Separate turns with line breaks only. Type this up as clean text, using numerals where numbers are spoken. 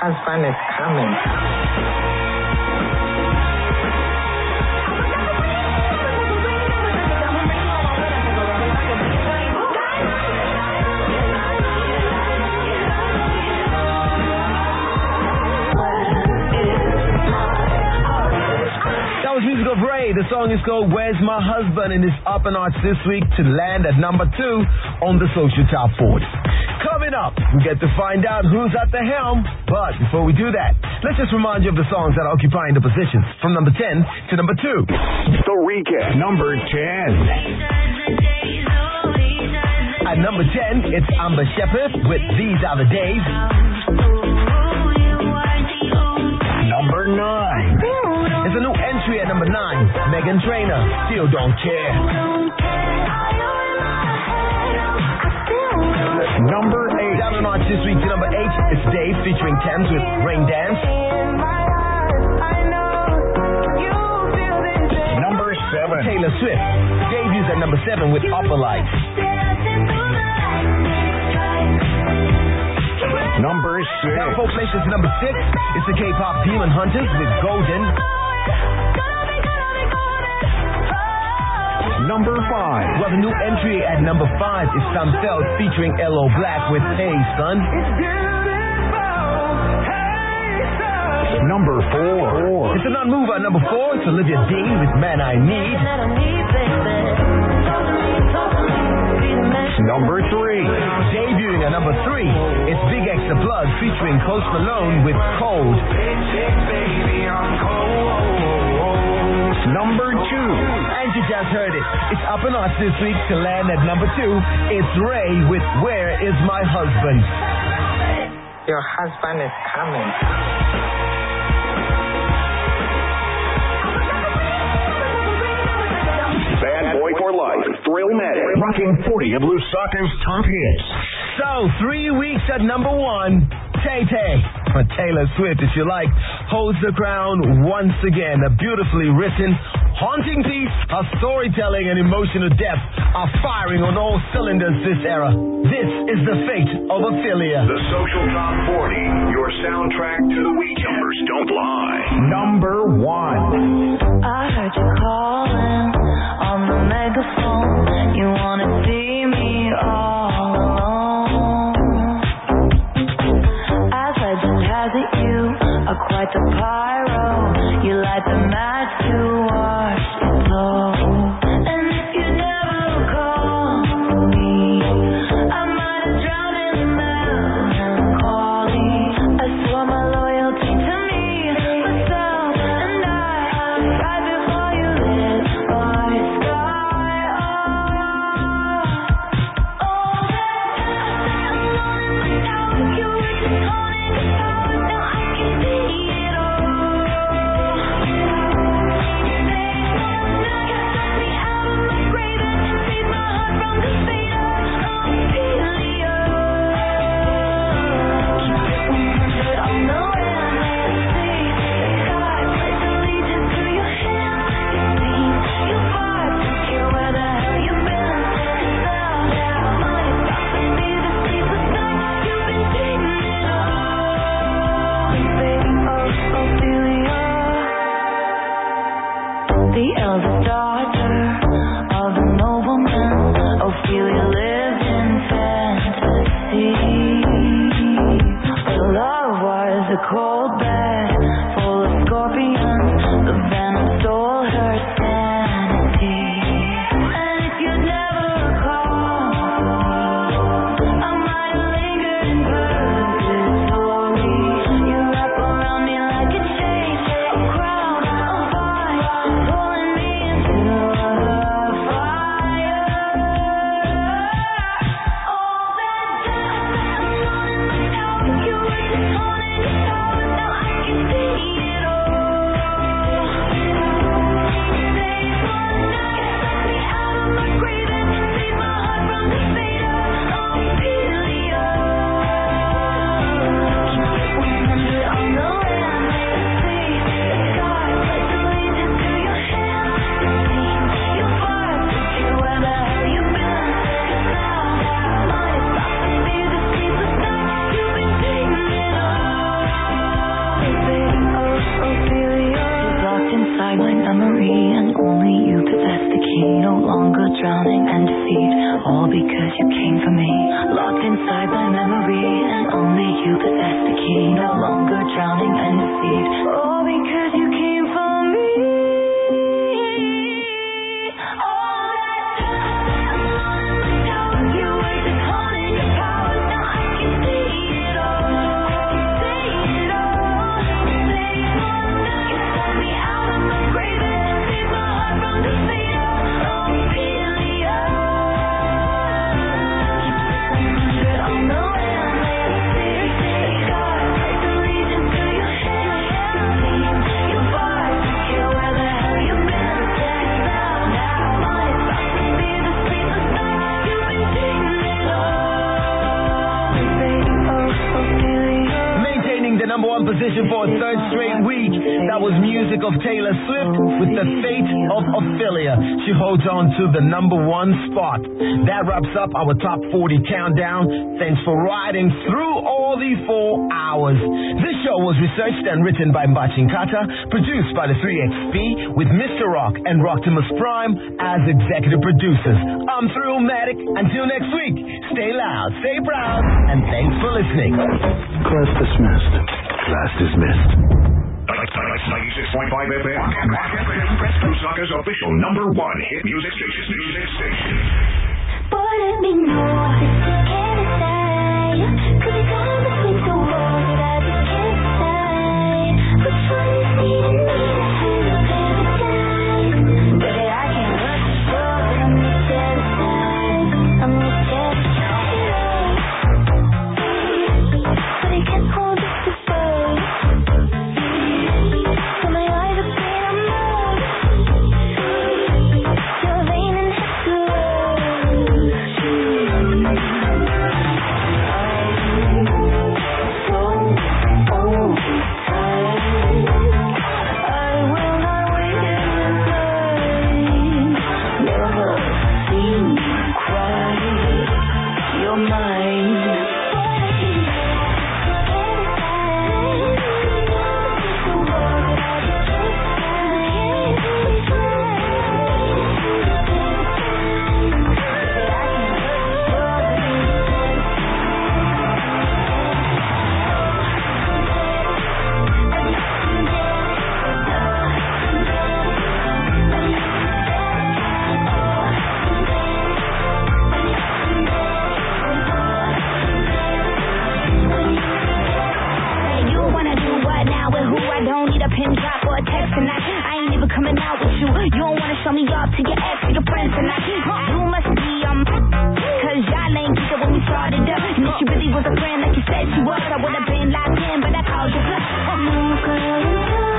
husband is coming.
That was music of Ray. The song is called Where's My Husband, and it's up and arch this week to land at number 2 on the Social Top 40. Coming up, we get to find out who's at the helm. But before we do that, let's just remind you of the songs that are occupying the positions from number 10 to number 2.
The recap. Number 10.
At number 10, it's Amber Shepherd with These Are the Days.
Number 9.
It's a new entry at number 9, Meghan Trainor, Still Don't Care.
Number 8.
Down and arch this week to number 8, it's Dave featuring Thames with Rain Dance.
Number 7.
Taylor Swift debuts at number 7 with Upper Light.
Number 6.
Down 4 places to number 6, it's the K-pop Demon Hunters with Golden.
Number 5.
Well, the new entry at number 5 is Sam Feld featuring L.O. Black with Hey Son.
Number 4.
It's a non-mover at number 4. It's Olivia Dean with Man I Need.
Number 3.
Debuting at number 3, it's Big X The Plug featuring Post Malone with Cold.
Number 2.
And you just heard it. It's up and arch this week to land at number 2. It's Ray with Where Is My Husband?
Your husband is coming.
Bad Boy for Life. Thrillmatic. Rocking 40 of Lusaka's top hits.
So, 3 weeks at number 1, Tay-Tay, or Taylor Swift if you like, holds the crown once again. A beautifully written, haunting piece. Her storytelling and emotional depth are firing on all cylinders this era. This is the fate of Ophelia.
The Social Top 40, your soundtrack to the weekend. Numbers don't lie. Number 1.
I heard you calling on the megaphone. You wanna see me all alone. As legend has it, you are quite the pyro. You light the match to watch it blow. And if you never call me, I might have drowned in the melancholy. I swore my loyalty to me, myself, and I drowning and defeat, all because you came for me. Locked inside my memory, and only you possess the key. No longer drowning and defeat, all because you came for me. All that time, you were just holding your power. Now I can see it all. Say it all. Say it all. You pulled me out of the grave and saved my heart from defeat.
Number one position for a third straight week. That was music of Taylor Swift with The Fate of Ophelia. She holds on to the number one spot. That wraps up our top 40 countdown. Thanks for riding through all these 4 hours. This show was researched and written by Mbachin Kata, produced by the 3XP with Mr. Rock and Roctimus Prime as executive producers. I'm Thrillmatic. Until next week, stay loud, stay proud, and thanks for listening.
Class dismissed.
Class dismissed. 96.5 FM. Lusaka's official number one hit music station.
Boy, let me know. Can I say? Could be gone between two worlds that I just can't say. Which one is needing me to have a paradise? Baby, I can't hurt the soul, but I'm not scared to say. I'm not scared to say it. But I can't hold it to face. So my eyes are clean, I'm not. You're vain and coming out with you. You don't wanna show me off to your ex or your friends tonight. You must be cause y'all ain't get it when we started up. And if she really was a friend like you said she was, I would've been locked in, but I called you bluff.